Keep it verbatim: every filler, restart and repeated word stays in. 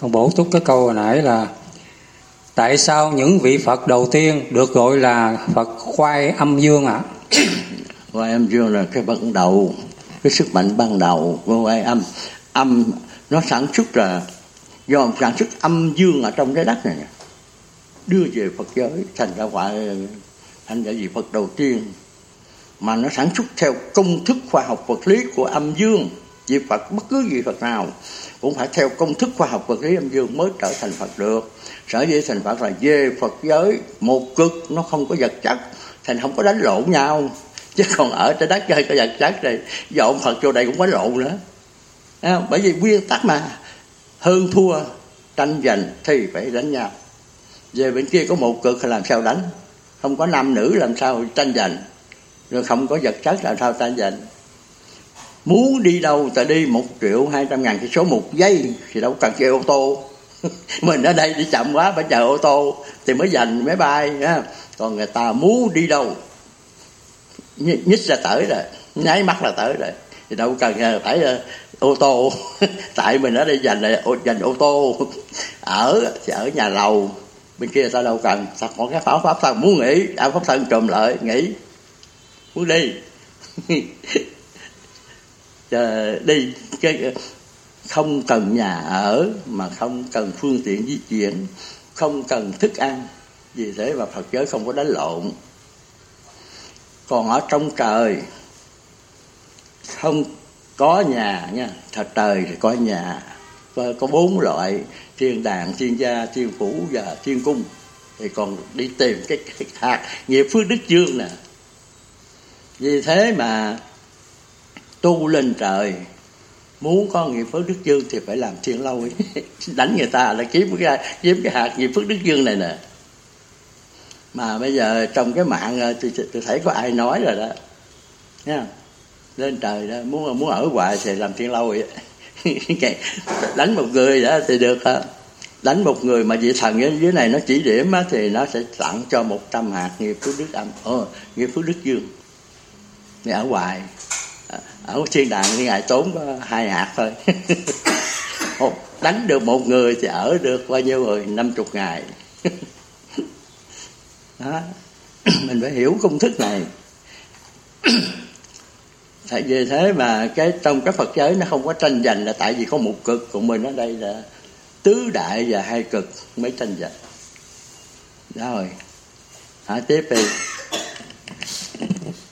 Con bổ túc cái câu hồi nãy là tại sao những vị Phật đầu tiên được gọi là Phật khoai âm dương ạ? À? Khoai âm dương là cái ban đầu, cái sức mạnh ban đầu của khoai âm. Âm nó sản xuất là do sản xuất âm dương ở trong cái đất này, đưa về Phật giới thành ra gọi thành ra vị Phật đầu tiên. Mà nó sản xuất theo công thức khoa học vật lý của âm dương. Vị Phật, bất cứ vị Phật nào cũng phải theo công thức khoa học vật lý âm dương mới trở thành Phật được. Sở dĩ thành Phật là về Phật giới một cực, nó không có vật chất, thành không có đánh lộn nhau. Chứ còn ở trên đất chơi có vật chất này, dọn Phật vô đây cũng đánh lộn nữa. Bởi vì nguyên tắc mà hơn thua tranh giành thì phải đánh nhau. Về bên kia có một cực thì làm sao đánh, không có nam nữ làm sao tranh giành, rồi không có vật chất làm sao tranh giành. Muốn đi đâu ta đi một triệu hai trăm ngàn cái số một giây thì đâu cần chơi ô tô. Mình ở đây đi chậm quá phải chờ ô tô thì mới giành máy bay ha. Còn người ta muốn đi đâu nhích ra tới rồi, nháy mắt là tới rồi, thì đâu cần phải ô tô. Tại mình ở đây giành giành ô tô, ở thì ở nhà lầu, bên kia ta đâu cần, ta có cái pháp pháp thân muốn nghỉ, à, pháp thân trùm lại nghỉ, muốn đi Chờ, đi cái không cần nhà ở, mà không cần phương tiện di chuyển, không cần thức ăn, vì thế mà Phật giới không có đánh lộn. Còn ở trong trời không có nhà nha, thật trời thì có nhà, có, có bốn loại thiên đàng, thiên gia, thiên phủ và thiên cung. Thì còn đi tìm cái, cái hạt nghiệp phước đức dương nè. Vì thế mà tu lên trời muốn có nghiệp phước đức dương thì phải làm thiên lôi. Đánh người ta là kiếm cái kiếm cái hạt nghiệp phước đức dương này nè. Mà bây giờ trong cái mạng tôi, tôi thấy có ai nói rồi đó nha, lên trời đó muốn muốn ở hoài thì làm thiên lôi. Đánh một người đó thì được hả? Đánh một người mà vị thần ở dưới này nó chỉ điểm á, thì nó sẽ tặng cho một trăm hạt nghiệp phước đức âm, ờ, nghiệp phước đức dương. Để ở hoài, ở thiên đàng thì ngài tốn có hai hạt thôi. Đánh được một người thì ở được bao nhiêu người? Năm chục ngày. Đó. Mình phải hiểu công thức này. Tại vì thế mà cái trong cái Phật giới nó không có tranh giành, là tại vì có một cực, của mình ở đây là tứ đại và hai cực mới tranh giành. Đó rồi, hỏi tiếp đi.